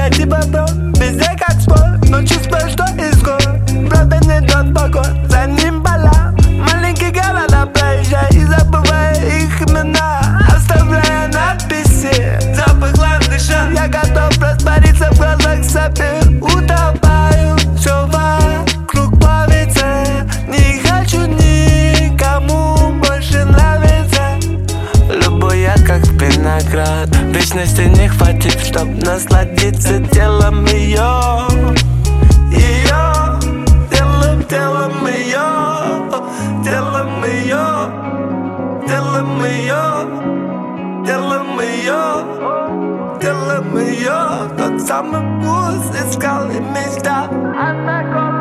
Я тебя дом, везде как спорт, но чувствую, что изгой. Правда не идет покой, за ним поля. Маленькие города проезжай и забывай их имена, оставляя надписи. Запах ландыша. Я готов раствориться в глазах сапер. Утопаю, все вокруг плавится. Не хочу никому больше нравиться. Любой яд как виноград. Вечности не хватит, чтоб насладиться телом ее. Телом ее, телом ее, телом ее, телом ее, телом ее. Тот самый вкус искал и мечтал.